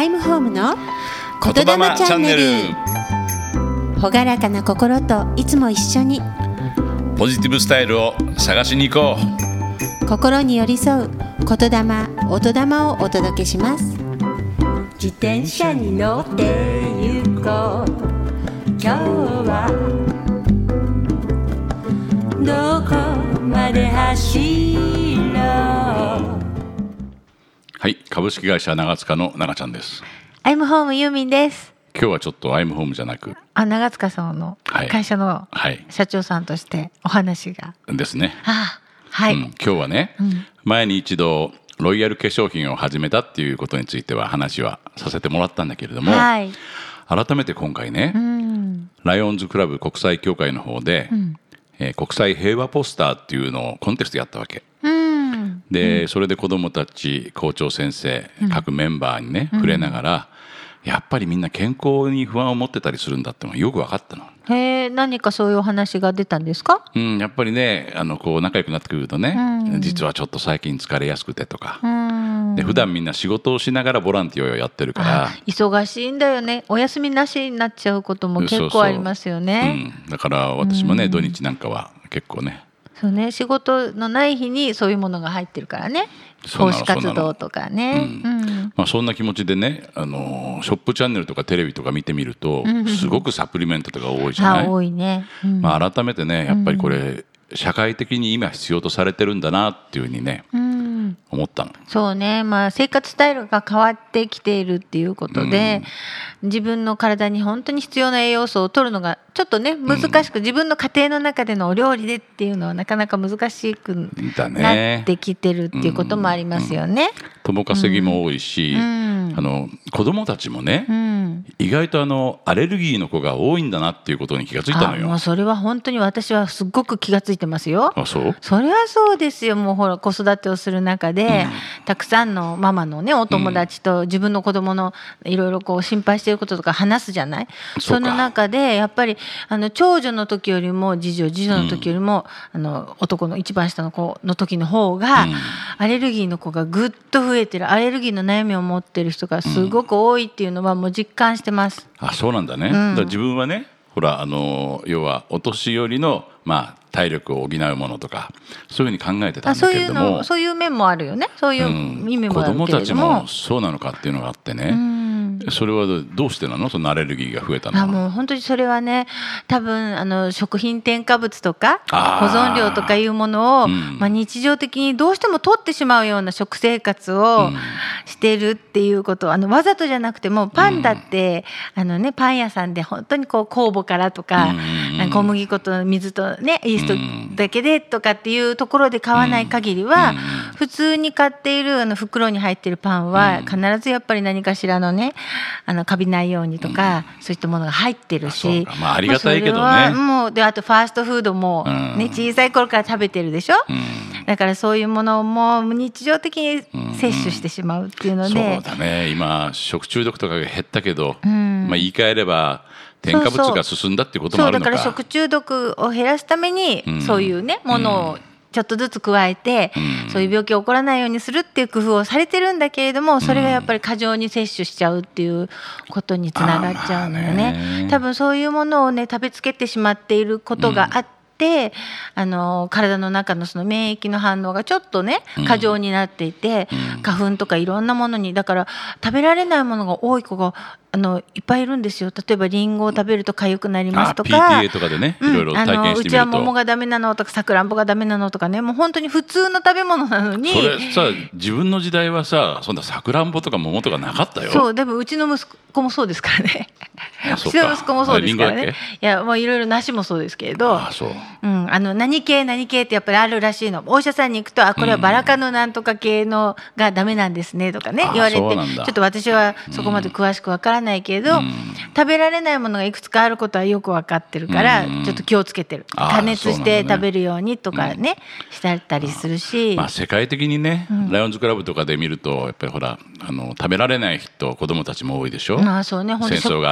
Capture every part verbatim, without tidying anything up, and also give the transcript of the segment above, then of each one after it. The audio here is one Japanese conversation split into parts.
イムホームの言霊チャンネル。 朗らかな心といつも一緒にポジティブスタイルを探しに行こう。心に寄り添う言霊、音霊をお届けします。自転車に乗って行こう。今日はどこまで走ろう。 はい、株式会社長塚の長ちゃんです。 アイムホームユーミンです。 今日はちょっとアイムホームじゃなく、 あ、長塚さんの会社の社長さんとしてお話が、 はい、ですね。 あ、はい、 うん、今日はね、うん、前に一度ロイヤル化粧品を始めたっていうことについては話はさせてもらったんだけれども、はい、改めて今回ね、うん、ライオンズクラブ国際協会の方で、うんえー、国際平和ポスターっていうのをコンテストやったわけ、うん、で、うん、それで子どもたち、校長先生、各メンバーにね、うん、触れながら、やっぱりみんな健康に不安を持ってたりするんだってのがよく分かったの。 へー、何かそういうお話が出たんですか？ うん、やっぱりね、あのこう仲良くなってくるとね、うん、実はちょっと最近疲れやすくてとか、うん、で普段みんな仕事をしながらボランティアをやってるから忙しいんだよね。お休みなしになっちゃうことも結構ありますよね。 そうそう、うん、だから私もね、うん、土日なんかは結構ね、 そうね、仕事のない日にそういうものが入ってるからね、奉仕活動とかね、 うんうんまあ、そんな気持ちでね、あのショップチャンネルとかテレビとか見てみると、うん、すごくサプリメントとか多いじゃない。 あ、多いね、うんまあ、改めてね、やっぱりこれ、うん、社会的に今必要とされてるんだなっていうふうにね、うん、思ったの。 そうね、まあ、生活スタイルが変わってきているっていうことで、うん、自分の体に本当に必要な栄養素を取るのがちょっとね難しく、うん、自分の家庭の中でのお料理でっていうのはなかなか難しくなってきてるっていうこともありますよね。 共稼ぎも多いし、うん、あの子どもたちもね、うん、意外とあのアレルギーの子が多いんだなっていうことに気がついたのよ。 あ、もうそれは本当に私はすごく気がついてますよ。 あ、そう？ それはそうですよ。もうほら子育てをする中で、うん、たくさんのママのねお友達と自分の子供のいろいろこう心配していることとか話すじゃない。その中でやっぱりあの長女の時よりも次女次女の時よりも、うん、あの男の一番下の子の時の方が、うん、アレルギーの子がぐっと増えてる。アレルギーの悩みを持ってる人がすごく多いっていうのはもう実感してます。 あ、そうなんだね、うん、だから自分はね、ほらあの要はお年寄りの、まあ、体力を補うものとかそういうふうに考えてたんだけれども、 そういうの、そういう面もあるよね。そういう意味もあるけれども、 うん、子どもたちもそうなのかっていうのがあってね、うん、それはどうしてなの？そのアレルギーが増えたのは。 あ、もう本当にそれはね、多分あの食品添加物とか保存料とかいうものを、うんまあ、日常的にどうしても取ってしまうような食生活をしてるっていうこと、あのわざとじゃなくてもパンだって、うん、あのね、パン屋さんで本当にこう酵母からとか、うん、小麦粉と水とねイーストだけでとかっていうところで買わない限りは、うん、普通に買っているあの袋に入っているパンは必ずやっぱり何かしらのね、あのカビないようにとか、うん、そういったものが入ってるし、 あ、まあ、ありがたいけどね、 まあ、もうであとファーストフードも、ね、小さい頃から食べてるでしょ、うん、だからそういうものも日常的に摂取してしまうっていうので、 うん、そうだね、今食中毒とかが減ったけど、うんまあ、言い換えれば添加物が進んだっていうこともあるのか。 そうそう、だから食中毒を減らすために、うん、そういうねものをちょっとずつ加えて、うん、そういう病気が起こらないようにするっていう工夫をされてるんだけれども、それがやっぱり過剰に摂取しちゃうっていうことにつながっちゃうのよね。多分そういうものをね食べつけてしまっていることがあって、であの体の中のその免疫の反応がちょっとね過剰になっていて、うん、花粉とかいろんなものに、だから食べられないものが多い子があのいっぱいいるんですよ。例えばリンゴを食べると痒くなりますとか、 ピーティーエー とかでね、いろいろ体験してみると、 うちは桃がダメなのとかさくらんぼがダメなのとかね、もう本当に普通の食べ物なのに。 それさ、自分の時代はさ、そんなさくらんぼとか桃とかなかったよ。 そう、でもうちの息子もそうですからね。うちの息子もそうですからね。いや、もういろいろ梨もそうですけれど、 あ、そう、 うん、あの何系何系ってやっぱりあるらしいの。お医者さんに行くと、あ、これはバラ科のなんとか系のがダメなんですねとかね、うん、言われて、ちょっと私はそこまで詳しくわからないけれど、うん、食べられないものがいくつかあることはよく分かってるから、うん、ちょっと気をつけてる。加熱して食べるようにとかね、ね、うん、してたりするし、 まあ、世界的にね、うん、ライオンズクラブとかで見るとやっぱりほら、あの食べられない人、子どもたちも多いでしょ。 まあそうね、 戦争があったりね、 食物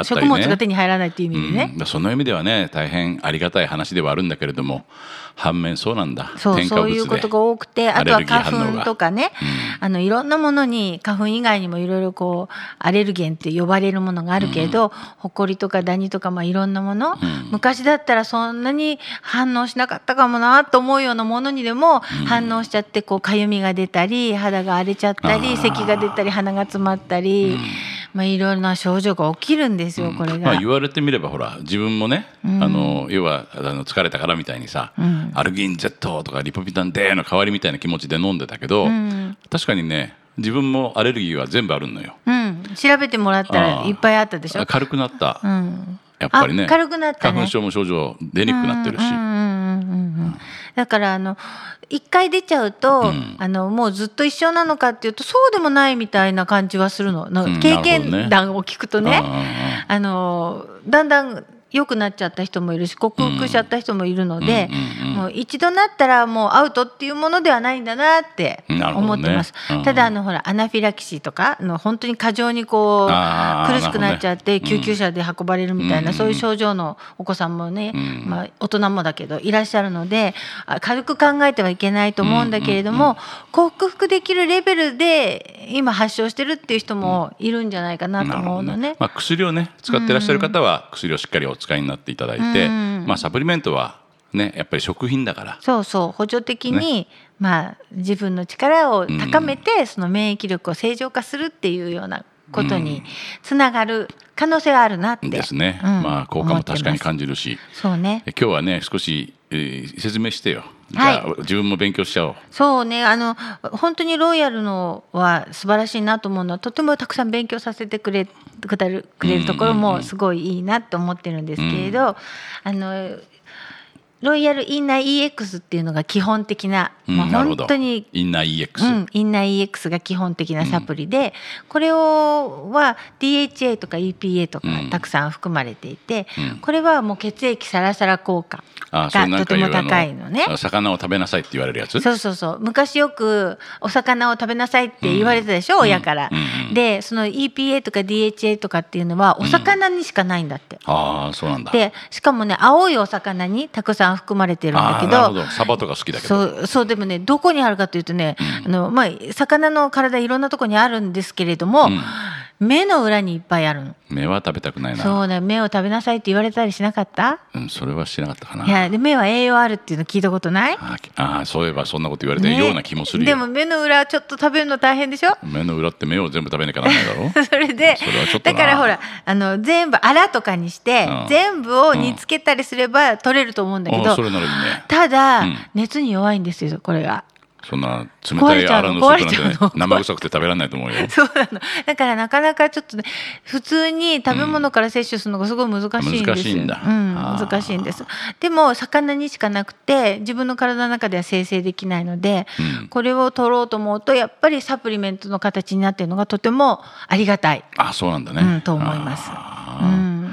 物が手に入らないっていう意味でね、 うん、その意味ではね大変ありがたい話ではあるんだけれども、反面そうなんだ、 そう、そういうことが多くて、あとは花粉とかね、うん、あのいろんなものに花粉以外にもいろいろこうアレルゲンって呼ばれるものがあるけれど、うん、ホコリとかダニとか、まあ、いろんなもの、うん、昔だったらそんなに反応しなかったかもなと思うようなものにでも反応しちゃって、こうかゆみが出たり肌が荒れちゃったり咳が出たり鼻が詰まったり、うん、まあ、いろんな症状が起きるんですよ、これが、 まあ、言われてみればほら自分もね、うん、あの要はあの疲れたからみたいにさ、うん、アルギン Z とかリポビタン D の代わりみたいな気持ちで飲んでたけど、うん、確かにね自分もアレルギーは全部あるのよ、 うん、調べてもらったらいっぱいあったでしょ。 軽くなった、うん、やっぱりね軽くなったね、 花粉症も症状出にくくなってるし、 だからあの一回出ちゃうと、うん、あのもうずっと一緒なのかっていうとそうでもないみたいな感じはするの、うん、経験談を聞くとね、あのだんだん良くなっちゃった人もいるし克服しちゃった人もいるので、うんうんうん、もう一度なったらもうアウトっていうものではないんだなって思ってます、ね、うん、ただあのほらアナフィラキシーとかの本当に過剰にこう苦しくなっちゃって、ね、救急車で運ばれるみたいな、うん、そういう症状のお子さんもね、うん、まあ、大人もだけどいらっしゃるので軽く考えてはいけないと思うんだけれども、うんうんうん、克服できるレベルで今発症してるっていう人もいるんじゃないかなと思うのね、 ね、まあ、薬をね使ってらっしゃる方は薬をしっかりお使いになっていただいて、うん、まあ、サプリメントはねやっぱり食品だから、 そうそう補助的に、ね、まあ、自分の力を高めて、うん、その免疫力を正常化するっていうようなことにつながる可能性はあるなって、うん、 ですね、うん、まあ、効果も確かに感じるし、 そうね、 今日はね少し、えー、説明してよ。じゃあ、はい、自分も勉強しちゃおう。 そうね、あの本当にロイヤルのは素晴らしいなと思うのは、とてもたくさん勉強させてくれくれる、くれるところもすごいいいなと思ってるんですけれど、うんうんうん、あのロイヤルインナー イーエックス っていうのが基本的な、 うん、 まあ、本当にインナー イーエックス、うん、 インナー イーエックス が基本的なサプリで、うん、これをは ディーエイチエー とか イーピーエー とかたくさん含まれていて、うん、これはもう血液サラサラ効果がとても高いのね。 魚を食べなさいって言われるやつ。 そうそうそう、昔よくお魚を食べなさいって言われてたでしょ、うん、親から、うんうん、でその イーピーエー とか ディーエイチエー とかっていうのはお魚にしかないんだって、 うん、ああそうなんだ。 でしかもね青いお魚にたくさん含まれてるんだけど、 あ、なるほど、サバとか好きだけど、 そうそう、でもねどこにあるかというとね、うん、あのまあ、魚の体いろんなところにあるんですけれども、うん、目の裏にいっぱいあるの。 目は食べたくないな。 そうね、目を食べなさいって言われたりしなかった？ うん、それはしてなかったかな。 いや、で目は栄養あるっていうの聞いたことない？ ああ、そういえばそんなこと言われてるような気もするよ、ね、 でも目の裏ちょっと食べるの大変でしょ。 目の裏って目を全部食べなきゃならないだろそれでそれはちょっとだからほらあの全部アラとかにして、うん、全部を煮つけたりすれば取れると思うんだけど、 うん、それならいいね。 ただ、うん、熱に弱いんですよこれが。 そんな冷たいアラのスープなんて、ね、生臭くて食べられないと思うよ。 そうなの。だからなかなかちょっとね普通に食べ物から摂取するのがすごい難しいんですよ、 うん、難しいんだ、 うん、難しいんです。でも魚にしかなくて自分の体の中では生成できないので、うん、これを取ろうと思うとやっぱりサプリメントの形になっているのがとてもありがたい。 あ、そうなんだね、 うん、と思います。うん、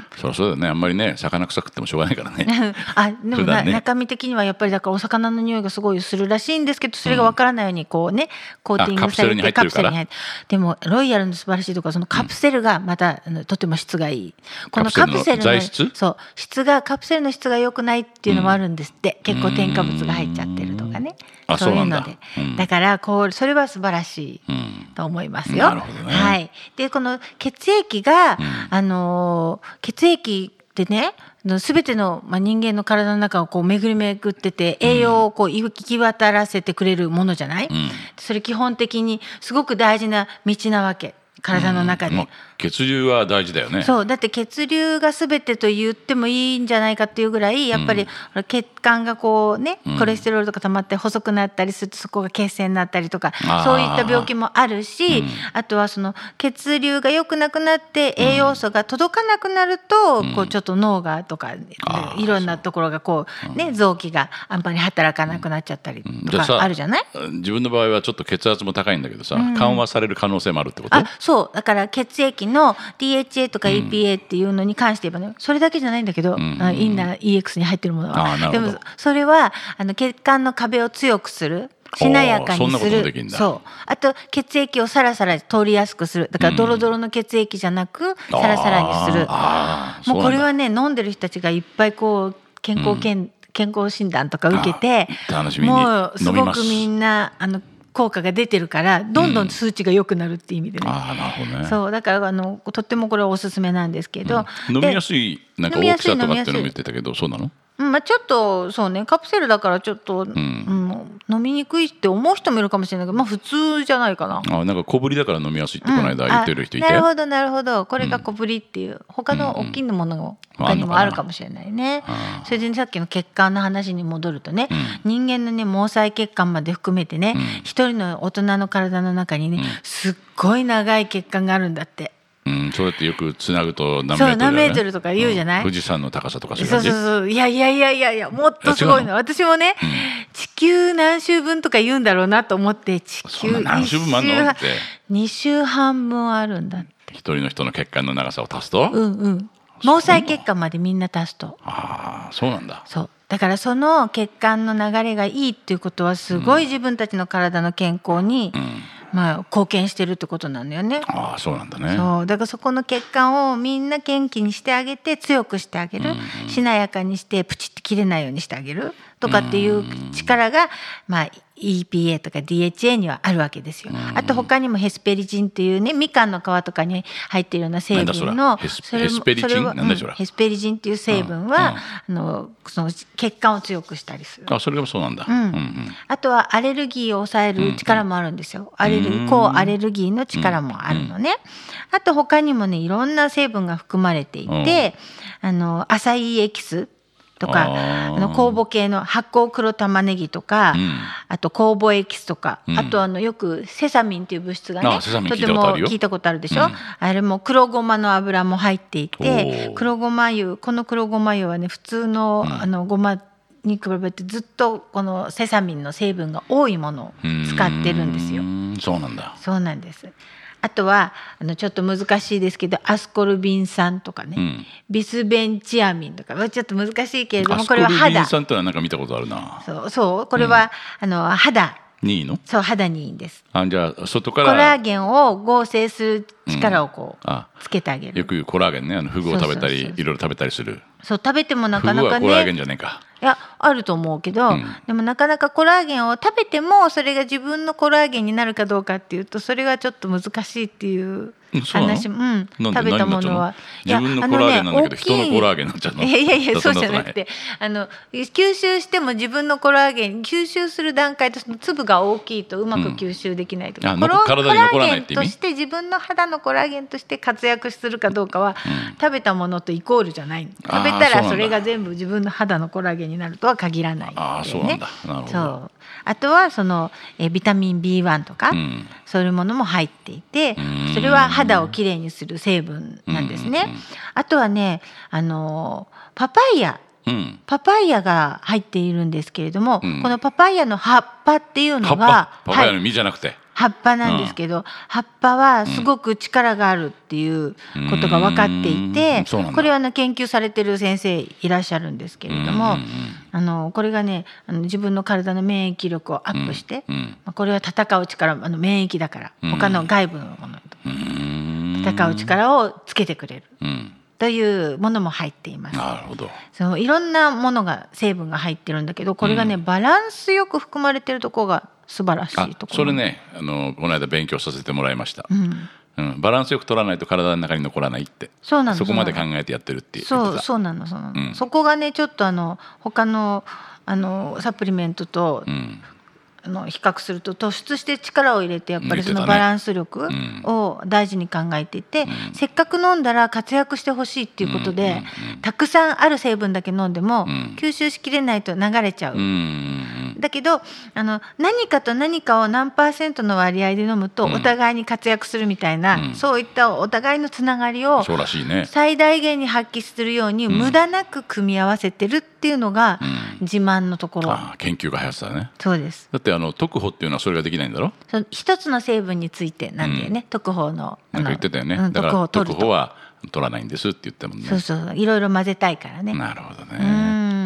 そりゃそうだね。あんまりね魚臭くてもしょうがないからねあでもな、ね、中身的にはやっぱりだからお魚の匂いがすごいするらしいんですけど、それが分からないようにこうね、コーティングされてカプセルに入って、でもロイヤルの素晴らしいところはそのカプセルがまた、うん、とても質がいい。このカプセルの材質、 そう質がカプセルの質が良くないっていうのもあるんですって、うん、結構添加物が入っちゃってるとかね、 あ、そういうので、 うん、だからこうそれは素晴らしいと思いますよ、 うん、なるほどね。 はい、でこの血液が、うん、あの血液でね全ての、まあ、人間の体の中をこう巡り巡ってて栄養をこう行き渡らせてくれるものじゃない、うん、それ基本的にすごく大事な道なわけ、体の中で、うん、 血流は大事だよね。 そうだって血流が全てと言ってもいいんじゃないかっていうぐらいやっぱり、うん、血管がこうねコレステロールとか溜まって細くなったりするとそこが血栓になったりとか、そういった病気もあるし、うん、あとはその血流が良くなくなって栄養素が届かなくなると、うん、こうちょっと脳がとか、うん、いろんなところがこうね、うん、臓器があんまり働かなくなっちゃったりとかあるじゃない、 うん、自分の場合はちょっと血圧も高いんだけどさ、うん、緩和される可能性もあるってこと？ あ、そうだから血液の ディーエイチエー とか イーピーエー っていうのに関して言えばね、それだけじゃないんだけど、うん、インナー イーエックス に入ってるものは、でもそれはあの血管の壁を強くする、 しなやかにする。 そんなこともできるんだ。 そう。あと血液をサラサラ通りやすくする。だからドロドロの血液じゃなく、うん、サラサラにする。もうこれはね、飲んでる人たちがいっぱいこう健康健、うん、健康診断とか受けて、 楽しみにもうすごくみんなあの効果が出てるからどんどん数値が良くなるっていう意味でね、うん、 あなるほどね。 そうだからあのとってもこれはおすすめなんですけど、 うん、飲みやすいなんか大きさとかっていうのも言ってたけど、そうなの？ まあ、ちょっとそうねカプセルだからちょっと、うんうん、飲みにくいって思う人もいるかもしれないけど、まあ普通じゃないかな。 あなんか小ぶりだから飲みやすいってこの間言ってる人いて、 うん、なるほどなるほど、これが小ぶりっていう、うん、他の大きいものが他にもあるかもしれないね、うん、それで、ね、さっきの血管の話に戻るとね、うん、人間のね毛細血管まで含めてね、一、うん、人の大人の体の中にね、うん、すっごい長い血管があるんだって。 うん、そうやってよくつなぐと何メートル、ね、 そう何メートルとか言うじゃない、 うん、富士山の高さとかそういう感じ。そうそうそう、いやいやいやいやいやもっとすごいの。私もね、うん、地球何周分とか言うんだろうなと思って、地球何周分もあるのってに周半分あるんだって。 一人の人の血管の長さを足すと、 うんうん、毛細血管までみんな足すと。 ああそうなんだ。 そうだからその血管の流れがいいっていうことはすごい自分たちの体の健康に、うんまあ、貢献してるってことなんだよね。 ああそうなんだね。 そうだからそこの血管をみんな元気にしてあげて強くしてあげる、うん、しなやかにしてプチッと切れないようにしてあげるとかっていう力が、まあ、イーピーエー とか ディーエイチエー にはあるわけですよ。あと他にもヘスペリジンっていうねみかんの皮とかに入っているような成分のヘスペリジンなんだそれ、うん、 ヘスペリジンっていう成分は、うん、あのその血管を強くしたりする。 あそれがそうなんだ、 うんうんうん、あとはアレルギーを抑える力もあるんですよ、うんうん、アレル抗アレルギーの力もあるのね、うんうん、あと他にもねいろんな成分が含まれていて、うん、あのアサイエキスとかあの酵母系の発酵黒玉ねぎとか、うん、あと酵母エキスとか、うん、あとあのよくセサミンっていう物質がねとても聞いたことあるでしょ、うん、あれも黒ごまの油も入っていて、黒ごま油この黒ごま油はね普通の、うん、あのごまに比べてずっとこのセサミンの成分が多いものを使ってるんですよ。 そうなんだ。 そうなんです。あとはあのちょっと難しいですけどアスコルビン酸とかね、うん、ビスベンチアミンとかちょっと難しいけれどもこれは肌。アスコルビン酸ってのはなんか見たことあるな。 そうそうこれは、うん、あの肌にいいの？ そう肌にいいんです。 あじゃあ外からコラーゲンを合成する力をこう、うん、つけてあげる。 よく言うコラーゲンね、あのフグを食べたりいろいろ食べたりする。 そう食べてもなかなかね。 フグはコラーゲンじゃねえか。 いやあると思うけど、うん、でもなかなかコラーゲンを食べてもそれが自分のコラーゲンになるかどうかっていうとそれがちょっと難しいっていう話も、うん、食べたものは自分のコラーゲンなんだけど人のコラーゲンになっちゃうの？ いやいやいやそうじゃなくてあの吸収しても自分のコラーゲン吸収する段階とその粒が大きいとうまく吸収できないとか、うん、コラーゲンとして自分の肌のコラーゲンとして活躍するかどうかは、うん、食べたものとイコールじゃない。食べたらそれが全部自分の肌のコラーゲンになるとは限らない、ね、 あそうなんだ。なるほど。 そうあとはそのえビタミン ビーワン とか、うん、そういうものも入っていてそれは肌をきれいにする成分なんですね。あとはねあのパパイヤ、うん、パパイヤが入っているんですけれども、うん、このパパイヤの葉っぱっていうのがパパイヤの実じゃなくて、 はい葉っぱなんですけど、うん、葉っぱはすごく力があるっていうことが分かっていて、うん、これは、ね、研究されてる先生いらっしゃるんですけれども、あのこれがねあの自分の体の免疫力をアップして、うんうん、これは戦う力あの免疫だから他の外部のものと戦う力をつけてくれる、うんというものも入っています。 なるほど。 そのいろんなものが成分が入ってるんだけどこれがね、うん、バランスよく含まれてるところが素晴らしいところ。 それねあのこの間勉強させてもらいました、うんうん、バランスよく取らないと体の中に残らないって。 そうなの。 そこまで考えてやってるって言ってた。 そうそうなのそうなの、うん、そこがねちょっとあの他のあのサプリメントと、うんあの比較すると突出して力を入れてやっぱりそのバランス力を大事に考えていて、うん、せっかく飲んだら活躍してほしいっていうことで、うんうんうん、たくさんある成分だけ飲んでも、うん、吸収しきれないと流れちゃう、うんうんうん、だけどあの何かと何かを何パーセントの割合で飲むとお互いに活躍するみたいな、うん、そういったお互いのつながりを最大限に発揮するように、うん、無駄なく組み合わせてるっていうのが自慢のところ、うん、 あ研究が早さだね。 そうです。 だってあの特保っていうのはそれができないんだろ。 そ一つの成分についてなんだよね、うん、特保のなんか言ってたよね、うん、だから特保は取らないんですって言ったもんね。 そうそういろいろ混ぜたいからね。 なるほどね。 うん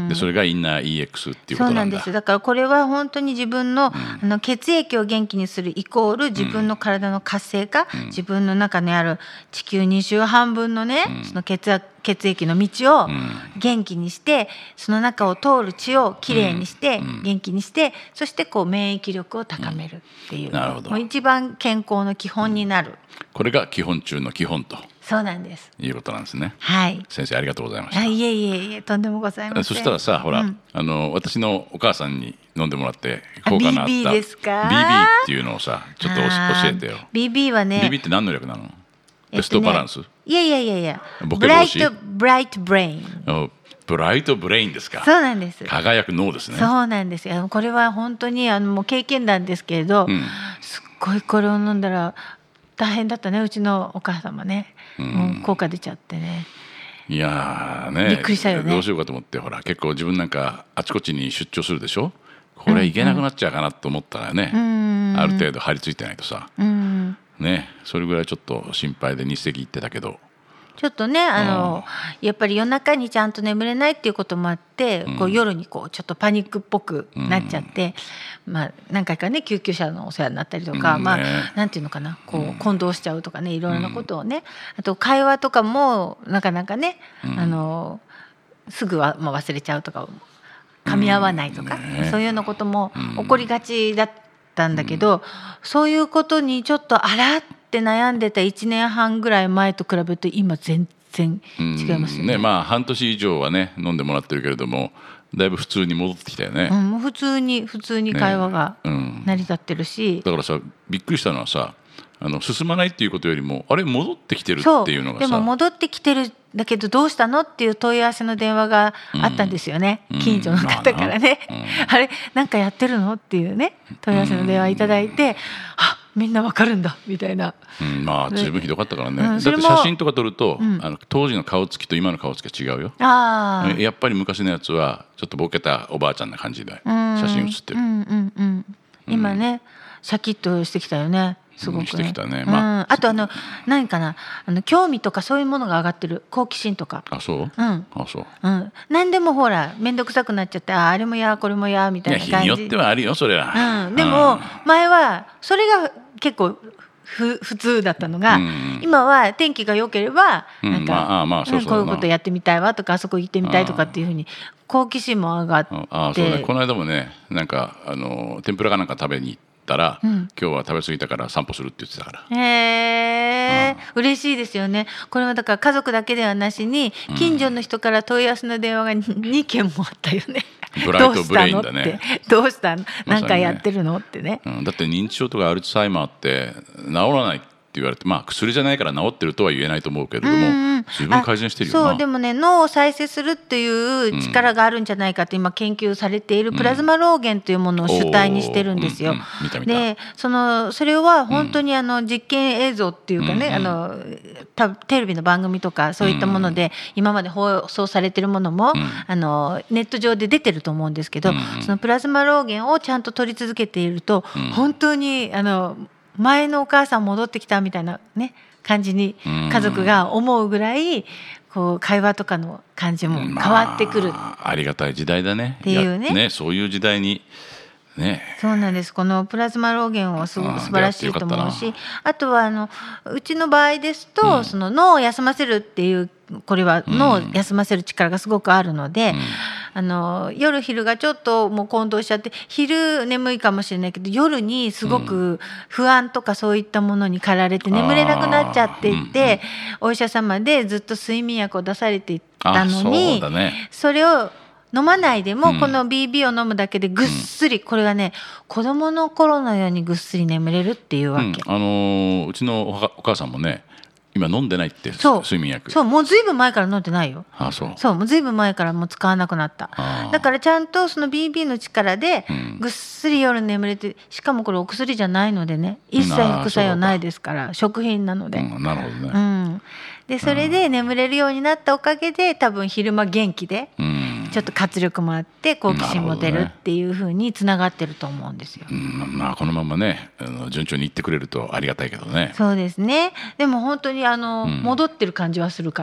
でそれがインナー イーエックス っていうことなんだ。 そうなんです。だからこれは本当に自分の、うん、あの血液を元気にするイコール自分の体の活性化、うん、自分の中にある地球に周半分のね、うん、その血圧血液の道を元気にして、うん、その中を通る血をきれいにして、うん、元気にして、そしてこう免疫力を高めるっていう、うん、なるほど。もう一番健康の基本になる、うん、 これが基本中の基本とそうなんですいうことなんですね。 はい。 先生ありがとうございました。 あ、いえいえいえ、とんでもございません。 そしたらさ、ほら、うん、あの私のお母さんに飲んでもらって効果のあったビービー ですか？ ビービー っていうのをさちょっと教えてよ。 ビービー はねビービー って何の略なの？ベストバランス、えっとね、 いやいやいやいやブライトブライトブレインブライトブレインですか？ そうなんです。 輝く脳ですね。 そうなんですよ。これは本当にあのもう経験談ですけれど、うん、すっごいこれを飲んだら大変だったね、うちのお母様ね、うん、もう効果出ちゃってね。 いやーね、 びっくりしたよね。 どうしようかと思って、ほら結構自分なんかあちこちに出張するでしょ。これいけなくなっちゃうかなと思ったらね、うんうん、ある程度張り付いてないとさ、うんね、それぐらいちょっと心配で日赤行ってたけど、 ちょっとねあの、うん、やっぱり夜中にちゃんと眠れないっていうこともあって、うん、こう夜にこうちょっとパニックっぽくなっちゃって、うん、まあ、何回かね救急車のお世話になったりとか、うんね、まあ、なんていうのかな、こう混同しちゃうとかね、いろいろなことをね、あと会話とかもなかなかね、うん、あのすぐは、まあ、忘れちゃうとか噛み合わないとか、うんね、そういうようなことも起こりがちだったんだけど、うん、そういうことにちょっとあらって悩んでたいちねんはんぐらい前と比べると今全然違いますよ ね,、うん、ね。 まあ半年以上はね飲んでもらってるけれども、だいぶ普通に戻ってきたよね、 うん、もう普通に普通に会話が成り立ってるし、ね、うん、 だからさびっくりしたのはさ、あの進まないっていうことよりもあれ戻ってきてるっていうのがさ、 でも戻ってきてるだけどどうしたのっていう問い合わせの電話があったんですよね、うん、近所の方からね、うん、あれなんかやってるのっていうね問い合わせの電話いただいて、うん、あみんなわかるんだみたいな、 うん、まあ十分ひどかったからね、うん、だって写真とか撮ると、うん、あの当時の顔つきと今の顔つきが違うよ。あやっぱり昔のやつはちょっとボケたおばあちゃんな感じで写真写ってる、うんうんうん、 今ねシャキッとしてきたよね、すごくね、 してきたね、まあ、 うん、あとあの何かな、あの興味とかそういうものが上がってる、好奇心とか。 あそう、うん、 あそう、うん、何でもほら面倒くさくなっちゃって、 あ, あれもやこれもやみたいな感じ。いや日によってはあるよそれは、 うん、でも前はそれが結構ふ普通だったのが、うん、今は天気が良ければなんかこういうことやってみたいわとか、あそこ行ってみたいとかっていうふうに好奇心も上がって、 ああそう、ね、この間もねなんかあの天ぷらかなんか食べに行ったら、うん、今日は食べ過ぎたから散歩するって言ってたから。 へー、嬉しいですよね。これはだから家族だけではなしに近所の人から問い合わせの電話がにけんもあったよね。 ブライトブレインだね。 どうしたのって、どうしたの、なんかやってるのってね、 うん、だって認知症とかアルツハイマーって治らないって言われて、まあ薬じゃないから治ってるとは言えないと思うけれども、うんうん、十分改善してるよな。 そうでもね、脳を再生するっていう力があるんじゃないかって今研究されているプラズマ老原というものを主体にしてるんですよ、うんうん、見た見た。でそのそれは本当にあの実験映像っていうかね、うんうん、あのテレビの番組とかそういったもので今まで放送されてるものも、うん、あのネット上で出てると思うんですけど、うんうん、そのプラズマ老原をちゃんと取り続けていると、うん、本当にあの前のお母さん戻ってきたみたいなね感じに家族が思うぐらいこう会話とかの感じも変わってくる、 まあ、ありがたい時代だねっていうね、 ね、そういう時代にね。 そうなんです。このプラズマ老原はすごく素晴らしいと思うし、あとはあのうちの場合ですと、うん、その脳を休ませるっていうこれは脳を休ませる力がすごくあるので、うん、あの夜昼がちょっともう混同しちゃって、昼眠いかもしれないけど夜にすごく不安とかそういったものに駆られて眠れなくなっちゃっていて、うん、お医者様でずっと睡眠薬を出されていたのに、 そ,、ね、それを飲まないでも、うん、この ビービー を飲むだけでぐっすり、うん、これがね子どもの頃のようにぐっすり眠れるっていうわけ、うん、 あのー、うちのお母さんもね今飲んでないって。 そう睡眠薬。 そうもうずいぶん前から飲んでないよ。 ああそうそうもうずいぶん前からもう使わなくなった。だからちゃんとその ビービー の力でぐっすり夜眠れて、しかもこれお薬じゃないのでね一切副作用ないですから、食品なので、 うん、なるほどね、 うん、でそれで眠れるようになったおかげで多分昼間元気で、うんちょっと活力もあって好奇心も出るっていう風につながってると思うんですよ、 うん、まあこのままねあの順調にいってくれるとありがたいけどね。 そうですね。でも本当にあの、うん、戻ってる感じはするから。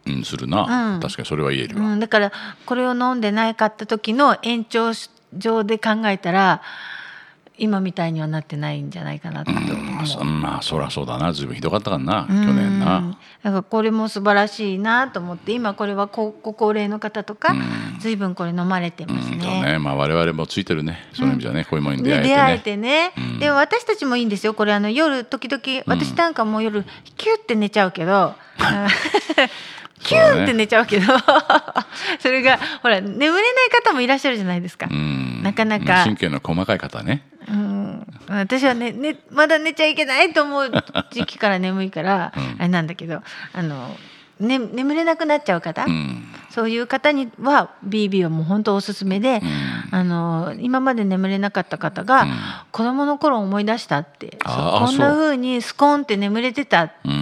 うん、するな、うん、確かにそれは言えるわ、 うん、だからこれを飲んでなかった時の延長上で考えたら今みたいにはなってないんじゃないかなと思う、 うん、まあそりゃそうだな、ずいぶんひどかったからな、去年な。 だからこれも素晴らしいなと思って、今これはご高齢の方とかずいぶんこれ飲まれてますね。 うん、ね、まあ、我々もついてるね、そういう意味じゃね、うん、こういうものに出会えてね、 出会えてね、うん、でも私たちもいいんですよこれ、あの夜時々私なんかもう夜キュッて寝ちゃうけど、キューンって寝ちゃうけどそれがほら眠れない方もいらっしゃるじゃないですか。うん、なかなか神経の細かい方ね、 うん、私はね、ね、まだ寝ちゃいけないと思う時期から眠いから、うん、あれなんだけど、あの、ね、眠れなくなっちゃう方、うん、そういう方には ビービー はもう本当おすすめで、うん、あの今まで眠れなかった方が、うん、子供の頃思い出したって、こんな風にスコンって眠れてたって、うん、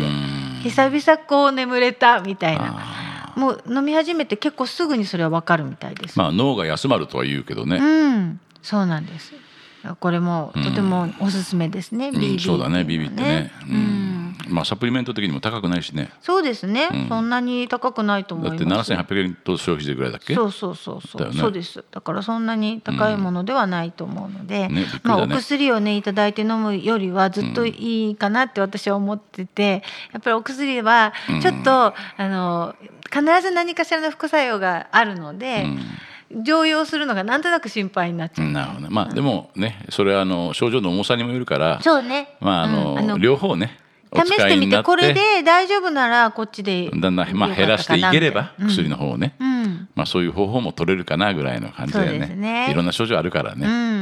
久々こう眠れたみたいな、もう飲み始めて結構すぐにそれは分かるみたいです。 まあ、脳が休まるとは言うけどね、 うん、そうなんです。これもとてもおすすめですね、うん、ビービー、ね、 そうだね、ビービーってね、うん、まあ、サプリメント的にも高くないしね。 そうですね、うん、そんなに高くないと思います。 だってななせんはっぴゃくえんと消費税ぐらいだっけ。 そうそうそうそう、ね、そうです。だからそんなに高いものではないと思うので、うんね、まあ、お薬をねいただいて飲むよりはずっといいかなって私は思ってて、やっぱりお薬はちょっと、うん、あの必ず何かしらの副作用があるので、うん、常用するのがなんとなく心配になっちゃう。 なるほどね。まあでもね、それはあの症状の重さにもよるから、 そうね、 まああの、うん、あの両方ね試してみて、これで大丈夫ならこっちでだんだん、まあ、減らしていければ薬の方をね、うん、まあ、そういう方法も取れるかなぐらいの感じだよ ね, ねいろんな症状あるからね、うんうんうん、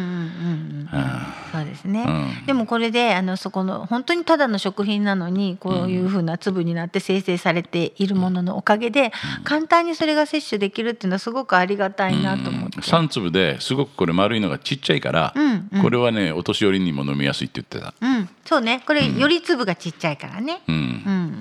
そうですね、うん、でもこれであのそこの本当にただの食品なのにこういうふうな粒になって生成されているもののおかげで、うん、簡単にそれが摂取できるっていうのはすごくありがたいなと思って、うん、 さん粒ですごくこれ丸いのがちっちゃいから、うんうん、これはねお年寄りにも飲みやすいって言ってた、 うん、そうね、これより粒がちっちゃいからね、うんうん、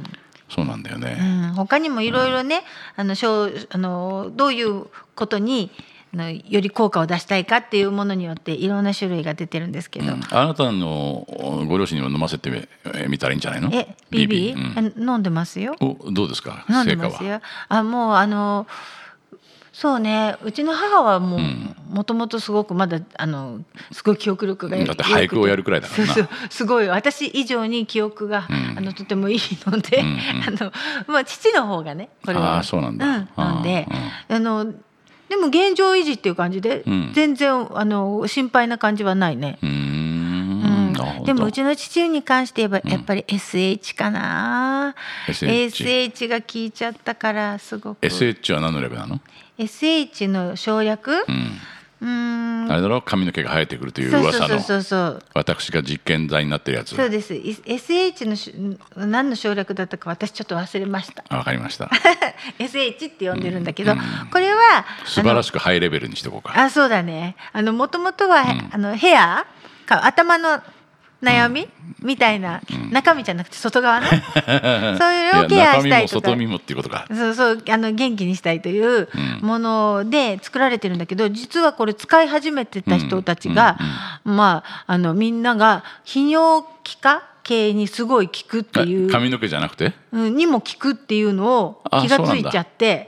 そうなんだよね、 うん、他にもいろいろね、うん、あのしょうあのどういうことにのより効果を出したいかっていうものによっていろんな種類が出てるんですけど、うん、 あなたのご両親にも飲ませてみたらいいんじゃないの。 え ビービー、うん、飲んでますよ。 おどうですか。 飲んでますよ。あもうあのそうね、うちの母はもうもともとすごくまだあのすごい記憶力がだって俳句をやるくらいだからな。 そうそうすごい私以上に記憶が、うん、あのとてもいいので、うんうん、あのまあ父の方がねこれはあそうなんだ、 うん、飲んであのでも現状維持っていう感じで、うん、全然あの心配な感じはないね。うーん、うん、でもうちの父に関して言えばやっぱり エスエイチ かな、うん、エスエイチ が効いちゃったからすごく。 エスエイチ は何の略なの。 エスエイチ の省略、うんうーんあれだろ、髪の毛が生えてくるという噂の私が実験台になってるやつ。 そうです。 エスエイチ の何の省略だったか私ちょっと忘れました。 わかりました。 エスエイチ って呼んでるんだけど、うん、これは素晴らしくハイレベルにしておこうか。 あそうだね、あのもともとは、うん、あのヘアか頭の悩み、うん、みたいな、うん、中身じゃなくて外側のそういうをケアしたいとか、 中身も外身もっていうことか。 そうそうあの元気にしたいというもので作られてるんだけど、実はこれ使い始めてた人たちが、うんうんうん、まああのみんなが泌尿器科系にすごい効くっていう、 髪の毛じゃなくて、 うん、にも効くっていうのを気がついちゃって、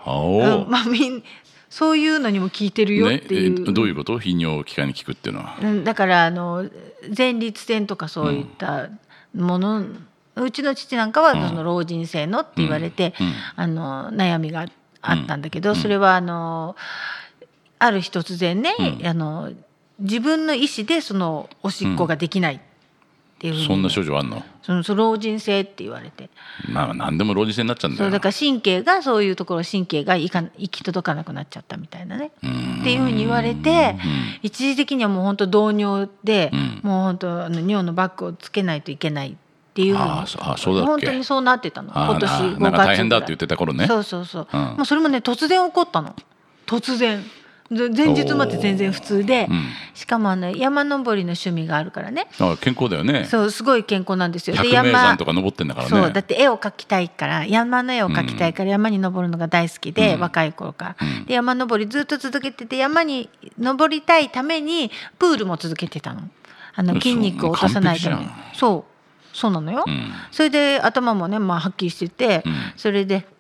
うんまあ、みんそういうのにも効いてるよっていう、 ね、どういうこと？泌尿器科に効くっていうのは、 うん、だからあの前立腺とかそういったもの、うん、うちの父なんかはその老人性のって言われて、うんうん、あの悩みがあったんだけど、うん、それはあのある日突然ね、うん、あの自分の意思でそのおしっこができない、うんっていうそんな症状あんの？ そのその老人性って言われて、 まあ何でも老人性になっちゃうんだよ。 そうだから神経がそういうところ神経が行か行き届かなくなっちゃったみたいなねっていうふうに言われて、一時的にはもう本当導尿で、うん、もう本当あの尿のバッグをつけないといけないっていうふうに、ああそうだっけ、本当にそうなってたの。今年ごがつなんか大変だって言ってた頃ね。 そうそうそう、うん、もうそれもね突然起こったの。突然前日まで全然普通で、うん、しかもあの山登りの趣味があるからね。 あ健康だよね。 そうすごい健康なんですよ。 百名山とか登ってんだからね。 そうだって絵を描きたいから山の絵を描きたいから山に登るのが大好きで、うん、若い頃から、うん、で山登りずっと続けてて山に登りたいためにプールも続けてたの。あの筋肉を落とさないために。そうそうなのよ、うん、それで頭もね、まあ、はっきりしてて、うん、それで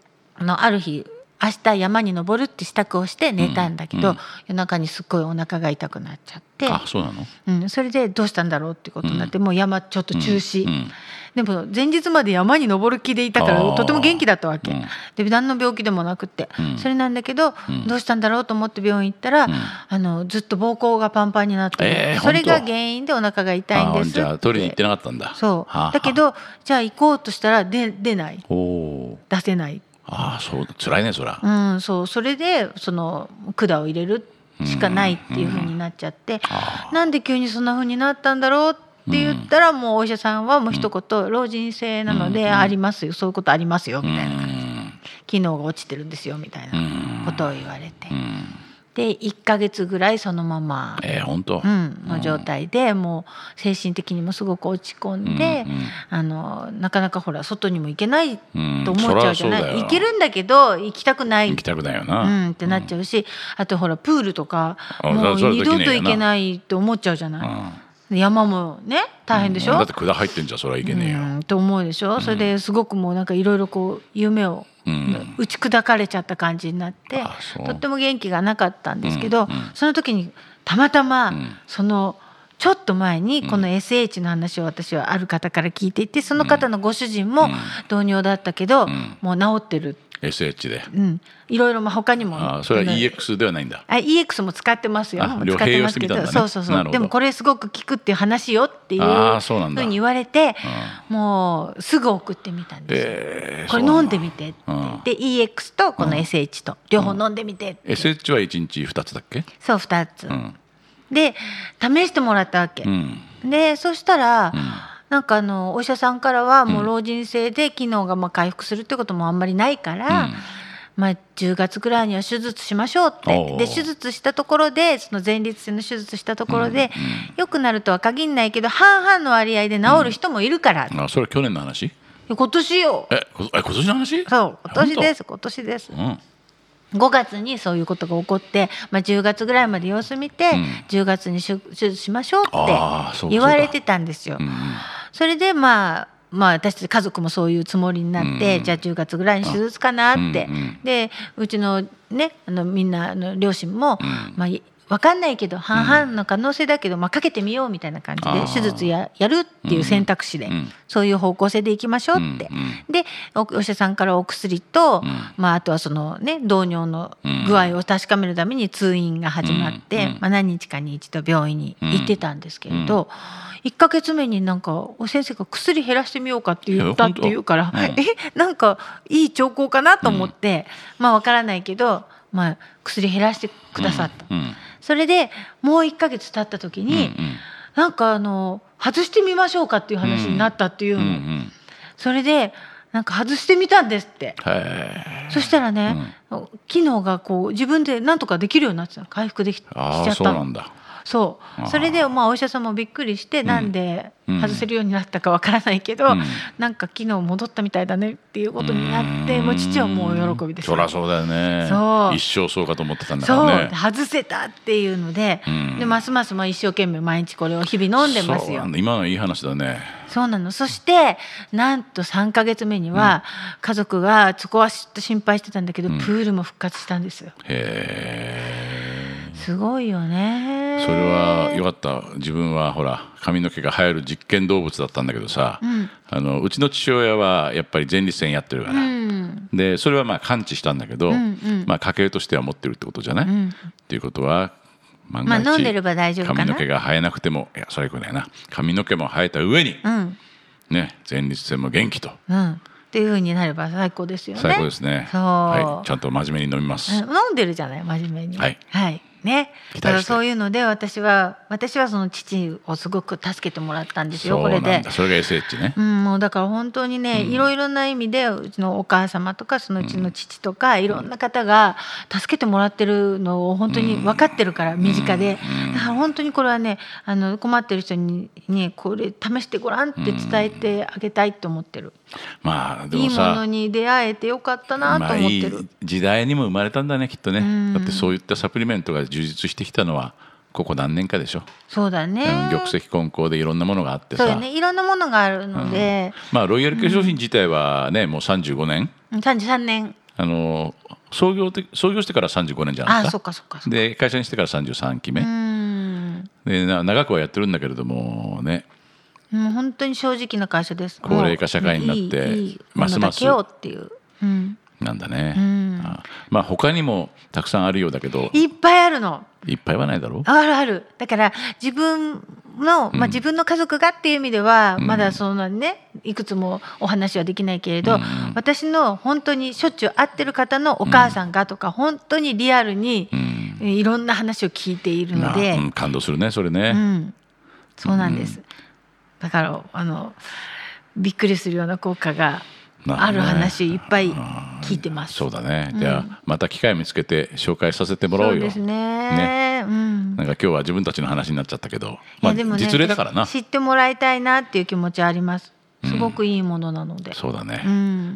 あのある日明日山に登るって支度をして寝たんだけど、うんうん、夜中にすっごいお腹が痛くなっちゃって、 あ、そうなの、 うん、それでどうしたんだろうってことになって、うん、もう山ちょっと中止、うんうん、でも前日まで山に登る気でいたからとても元気だったわけ、うん、で何の病気でもなくて、うん、それなんだけど、うん、どうしたんだろうと思って病院行ったら、うん、あのずっと膀胱がパンパンになって、えー、それが原因でお腹が痛いんですって。 じゃあ取りに行ってなかったんだ。 そう、はあはあ、だけどじゃあ行こうとしたら出、出ない、 お出せない。 ああ、そうだ、辛いねそら、 うん、そう、それでその管を入れるしかないっていう風になっちゃって、うん、なんで急にそんな風になったんだろうって言ったら、もうお医者さんはもう一言、老人性なのでありますよ、そういうことありますよみたいな感じで、機能が落ちてるんですよみたいなことを言われて、でいっかげつぐらいそのまま、 えー、本当、 うん、の状態で、もう精神的にもすごく落ち込んで、うんうん、あのなかなかほら外にも行けないと思っちゃうじゃない、うん、行けるんだけど行きたくない、 行きたくないよな、 うん、ってなっちゃうし、うん、あとほらプールとかもう二度と行けないって思っちゃうじゃない、うん、山もね大変でしょ、うん、 だって管入ってんじゃそれはいけねえよ、 うん、と思うでしょ、うん、それですごくもうなんかいろいろこう夢をうん、打ち砕かれちゃった感じになって、とっても元気がなかったんですけど、うんうん、その時にたまたま、うん、そのちょっと前にこの エスエイチ の話を私はある方から聞いていて、その方のご主人も糖尿だったけど、うん、もう治ってる、 エスエイチ で、 うん、いろいろまあ他にも、 あ、それは イーエックス ではないんだ。 あ、イーエックス も使ってますよ。 両併用してみたんだね。 そうそうそう。でもこれすごく効くっていう話よっていうふうに言われて、もうすぐ送ってみたんですよ、えー、これ飲んでみてって、うん、で イーエックス とこの エスエイチ と両方飲んでみてって、うん、 エスエイチ はいちにちふたつだっけ？ そう、ふたつ、うん、で試してもらったわけ、うん、でそしたら、うん、なんかあのお医者さんからはもう老人性で機能がまあ回復するってこともあんまりないから、うん、まあ、じゅうがつぐらいには手術しましょうって。で手術したところで、その前立腺の手術したところで、うんうん、良くなるとは限らないけど半々の割合で治る人もいるから、 うん、あ、それは去年の話？ 今年よ。 え、今年の話？ そう、今年です今年です、うん、ごがつにそういうことが起こって、まあ、じゅうがつぐらいまで様子見て、うん、じゅうがつに手術しましょうって言われてたんですよ。 そ, うん、それでまあまあ、私たち家族もそういうつもりになって、うん、じゃあじゅうがつぐらいに手術かなって、うんうん、でうちのね、あのみんなの両親も、うん、まあ分かんないけど半々の可能性だけど、まあ、かけてみようみたいな感じで手術 や, やるっていう選択肢で、うん、そういう方向性でいきましょうって、うん、で お, お医者さんからお薬と、うん、まあ、あとはその、ね、導尿の具合を確かめるために通院が始まって、うん、まあ、何日かに一度病院に行ってたんですけれど、うん、いっかげつめになんかお先生が薬減らしてみようかって言ったっていうから、うん、えなんかいい兆候かなと思って、うん、まあ分からないけど、まあ、薬減らしてくださった、うんうん、それでもういっかげつ経った時に、うんうん、なんかあの外してみましょうかっていう話になったっていうの、うんうんうん、それでなんか外してみたんですって。そしたらね、うん、機能がこう自分でなんとかできるようになってた、回復できしちゃった。 そうなんだ。 そう、それでまあお医者さんもびっくりして、うん、なんで外せるようになったかわからないけど、うん、なんか機能戻ったみたいだねっていうことになって、もう父はもう喜びです、 ね、そりゃそうだよね。そう一生そうかと思ってたんだからね。 そう外せたっていうので、うん、でますますまあ一生懸命毎日これを日々飲んでますよ。 今のいい話だね。 そうなの。そしてなんとさんかげつめには、うん、家族がそこは心配してたんだけど、うん、プールも復活したんですよ。 へー、 すごいよね。 それはよかった。自分はほら髪の毛が生える実験動物だったんだけどさ、うん、あのうちの父親はやっぱり前立腺やってるから、うん、でそれはまあ完治したんだけど、うんうん、まあ、家系としては持ってるってことじゃない、うん、っていうことは万が一、 まあ、飲んでれば大丈夫かな。 髪の毛が生えなくても、いやそれくらいな、髪の毛も生えた上に、うん、ね、前立腺も元気と、 うん、っていう風になれば最高ですよね。 最高ですね。そう、はい、ちゃんと真面目に飲みます。 飲んでるじゃない、真面目に。 はい、 はいね、だからそういうので私は私はその父をすごく助けてもらったんですよ。これでそれが エスエイチ ね、 うん、もうだから本当にね、うん、いろいろな意味でうちのお母様とかそのうちの父とか、うん、いろんな方が助けてもらってるのを本当に分かってるから、うん、身近で、だから本当にこれはね、あの困ってる人にねこれ試してごらんって伝えてあげたいと思ってる、 まあ、でもさ、 いいものに出会えてよかったなと思ってる、 まあ、いい時代にも生まれたんだねきっとね、うん、だってそういったサプリメントが充実してきたのはここ何年かでしょ。 そうだね、 うん、玉石混交でいろんなものがあってさ、 そうね、いろんなものがあるので、 うん、まあロイヤル化粧品自体はね、うん、もうさんじゅうごねんさんじゅうさんねんあの創業て創業してからさんじゅうごねんじゃないですか。 あ、そっかそっかそっか。 で会社にしてからさんじゅうさんきめで、長くはやってるんだけれどもね、 もう本当に正直な会社です。 高齢化社会になっていいますますっていう、うん、 なんだね、うん、あまあ他にもたくさんあるようだけど、 いっぱいあるの。 いっぱいはないだろう。 あるある。だから自分の、まあ、自分の家族がっていう意味では、うん、まだそんなにねいくつもお話はできないけれど、うん、私の本当にしょっちゅう会ってる方のお母さんがとか、うん、本当にリアルに、うん、いろんな話を聞いているので、 うん、感動するねそれね、 うん、そうなんです、うん、だからあのびっくりするような効果がある話いっぱい聞いてます。 そうだね。じゃあ、うん、また機会見つけて紹介させてもらおうよ。 そうですね。ね、うん、 なんか今日は自分たちの話になっちゃったけど、まあ、でもね、実例だからな。 知ってもらいたいなっていう気持ちはあります。すごくいいものなので。 うん、そうだね、うん。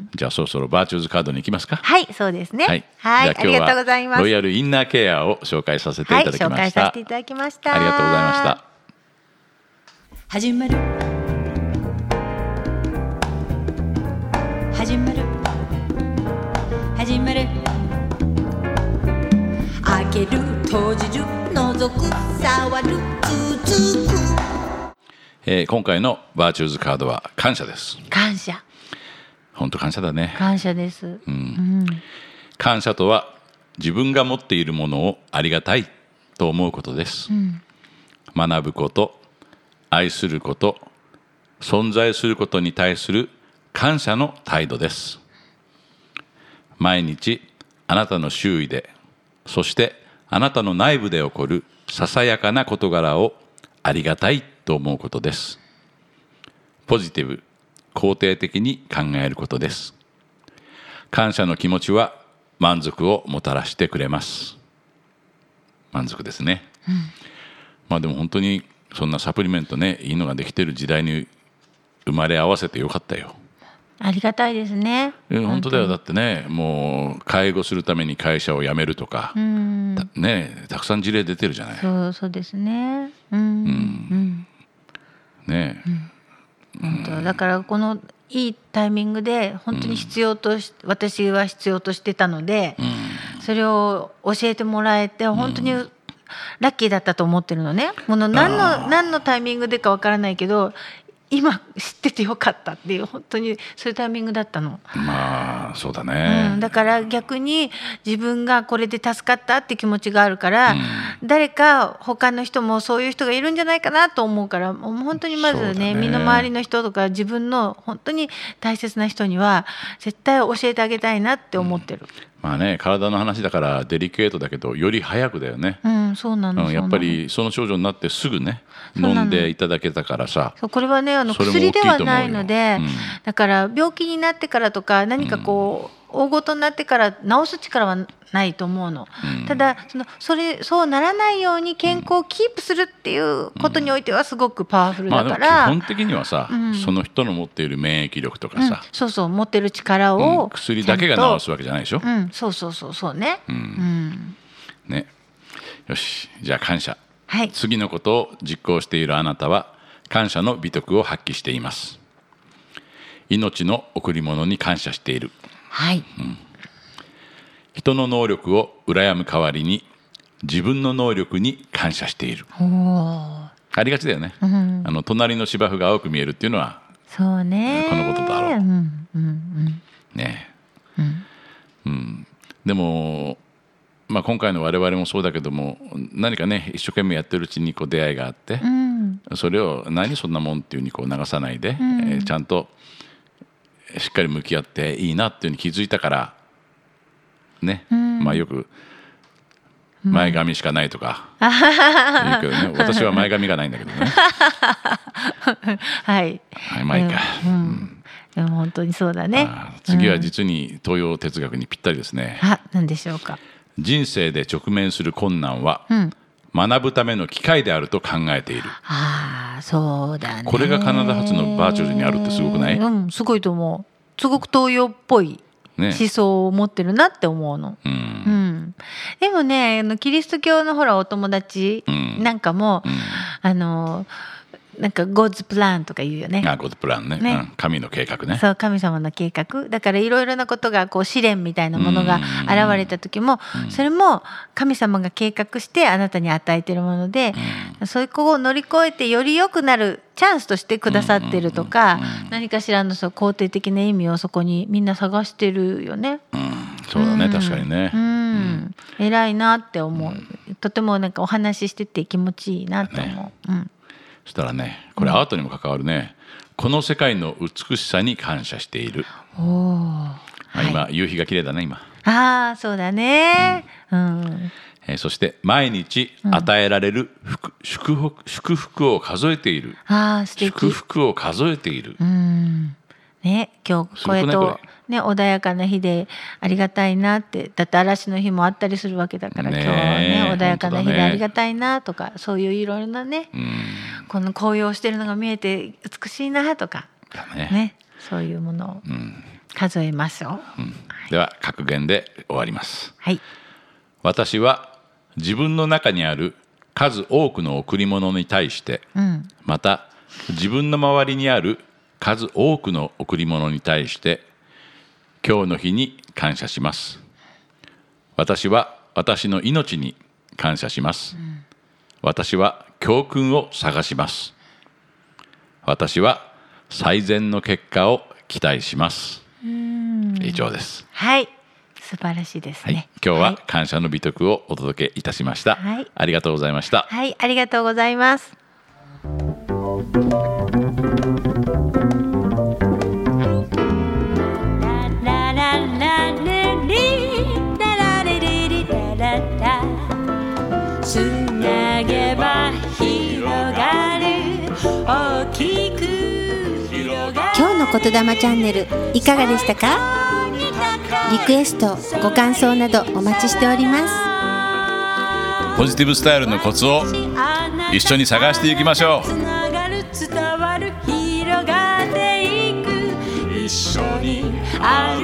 じゃあそろそろバーチューズカードに行きますか。 はい、そうですね。 はい。 はい、 じゃあ今日はロイヤルインナーケアを紹介させていただきました。はい、 紹介させていただきました。 ありがとうございました。 始まる。始まる。始まる。開ける閉じる覗く触る続く、 えー、今回のバーチューズカードは感謝です。 感謝。 本当感謝だね。 感謝です、うんうん、 感謝とは自分が持っているものをありがたいと思うことです、うん、学ぶこと、愛すること、存在することに対する感謝の態度です。毎日あなたの周囲で、そしてあなたの内部で起こるささやかな事柄をありがたいと思うことです。ポジティブ、肯定的に考えることです。感謝の気持ちは満足をもたらしてくれます。満足ですね、うん、まあでも本当にそんなサプリメントね、いいのができてる時代に生まれ合わせてよかったよ。 ありがたいですね。 本当だよ。だってね、もう介護するために会社を辞めるとか、うん、たね、たくさん事例出てるじゃない。 そうそうですね。うん、うん、 ね、 うん、本当だからこのいいタイミングで本当に必要とし、うん、私は必要としてたので、うん、それを教えてもらえて本当にラッキーだったと思ってるのね。もの何の何のタイミングでかわからないけど。今知っててよかったっていう本当にそういうタイミングだったの。 まあそうだね、 うん、だから逆に自分がこれで助かったって気持ちがあるから、うん、誰か他の人もそういう人がいるんじゃないかなと思うから、もう本当にまず ね, ね身の回りの人とか自分の本当に大切な人には絶対教えてあげたいなって思ってる、うん、 まあね、体の話だからデリケートだけどより早くだよね、 うん、そうなの、 うん、やっぱりその症状になってすぐね飲んでいただけたからさ。 そう、これはねあの薬ではないので、うん、だから病気になってからとか何かこう、うん、大ごとになってから治す力はないと思うの、うん、ただそのそれそうならないように健康をキープするっていうことにおいてはすごくパワフルだから、 まあ、でも基本的にはさ、うん、その人の持っている免疫力とかさ、うん、 そうそう持ってる力を、うん、 薬だけが治すわけじゃないでしょ、 うん、そうそうそうそうね、うんうん、 ね、よし、じゃあ感謝、 はい、 次のことを実行しているあなたは感謝の美徳を発揮しています。命の贈り物に感謝している、 はい、うん、 人の能力を羨む代わりに自分の能力に感謝している。 おありがちだよね、うん、あの隣の芝生が青く見えるっていうのはそうね、 このことだろう、うんうんうん、 ね、うんうん、でも、まあ、今回の我々もそうだけども何かね一生懸命やってるうちにこう出会いがあって、うん、それを何そんなもんっていうふうにこう流さないで、うんえー、ちゃんとしっかり向き合っていいなっていうふうに気づいたからね、うん、まあよく前髪しかないとか言うけどね、私は前髪がないんだけどねはい、 はい、まあいいか、 うんうん、でも本当にそうだね。 次は実に東洋哲学にぴったりですね、 うん、あ、何でしょうか。 人生で直面する困難は、うん、学ぶための機会であると考えている。 ああ、そうだね。 これがカナダ発のバーチューズにあるってすごくない？ うん、すごいと思う。すごく東洋っぽい思想を持ってるなって思うの、ね、うんうん、でもね、キリスト教のほらお友達なんかも、うんうん、あのなんか God's plan とか言うよね。 あ、God's plan ね、ね、うん、神の計画ね。 そう、神様の計画だからいろいろなことがこう試練みたいなものが現れた時も、それも神様が計画してあなたに与えているもので、そういう子を乗り越えてより良くなるチャンスとしてくださってるとか、何かしらのそう肯定的な意味をそこにみんな探してるよね。 うん、そうだね、うん、確かにね、 うんうん、偉いなって思う、うん、とてもなんかお話ししてて気持ちいいなと思う、ね、うん、 そしたらね、これアートにも関わるね、うん、この世界の美しさに感謝している。お、まあ、今、はい、夕日が綺麗だね今。 ああ、そうだね、うんうん、 えー、そして毎日与えられる福、うん、祝福、祝福を数えている。 あー、素敵。 祝福を数えている、 うんね、今日これと、ね、穏やかな日でありがたいなって。だって嵐の日もあったりするわけだから、ね、今日はね穏やかな日でありがたいなとか、そういういろいろなね、うん、この紅葉してるのが見えて美しいなとか、ねね、そういうものを数えましょう、うんうん、 では格言で終わります、 はい、 私は自分の中にある数多くの贈り物に対して、うん、また自分の周りにある数多くの贈り物に対して今日の日に感謝します。私は私の命に感謝します、うん、私は教訓を探します。私は最善の結果を期待します。うん、以上です。 はい、素晴らしいですね、はい、 今日は感謝の美徳をお届けいたしました、はい、ありがとうございました。 はい、ありがとうございます。つなげば広がる、大きく広がる。今日の言霊チャンネルいかがでしたか？リクエスト、ご感想などお待ちしております。 ポジティブスタイルのコツを一緒に探していきましょう。 伝わる、広がっていく、一緒に歩